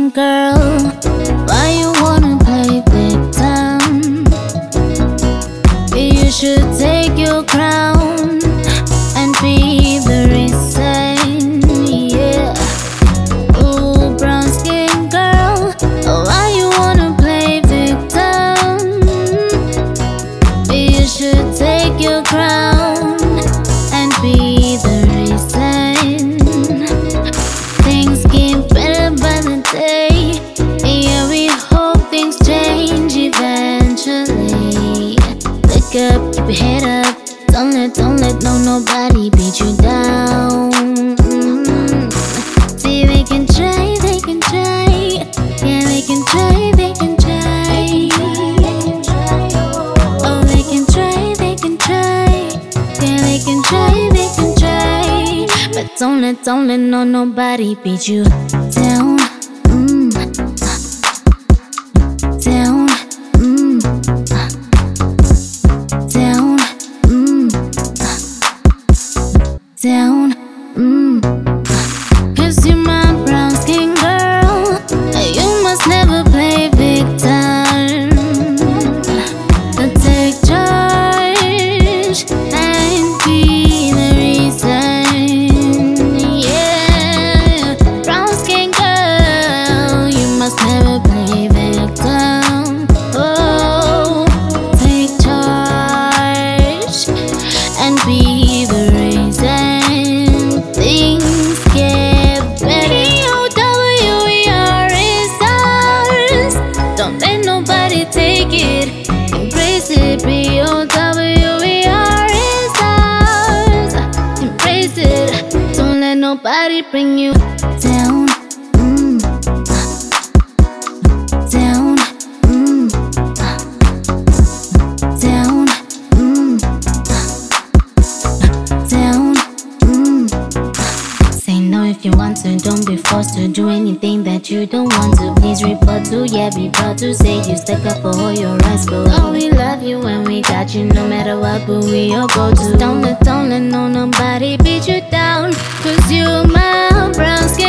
skin girl, why you wanna play victim? You should take your crown and be the reason, yeah. Ooh, brown skin girl, why you wanna play victim? You should take your crown and be the reason. Things get better by the day, yeah, we hope things change eventually. Look up, keep your head up, don't let nobody beat you down. See, they can try, yeah, they can try. Oh, they can try, yeah, they can try. But don't let nobody beat you down. Down. Down. 'Cause you're my brown skin girl, you must never play victim. Take charge and be the reason, yeah. Brown skin girl, you must never play victim. Oh, take charge and be the reason. Things get better. BOWER is ours. Don't let nobody take it. Embrace it. BOWER is ours. Embrace it. Don't let nobody bring you down. Down. Down. Down. Say no if you want to, don't be forced to do anything that you don't want to. Please report to, yeah, be proud to say you stuck up for all your rights. But oh, we love you and we got you no matter what, but we all go to. Don't let nobody beat you down, 'cause you're my brown skin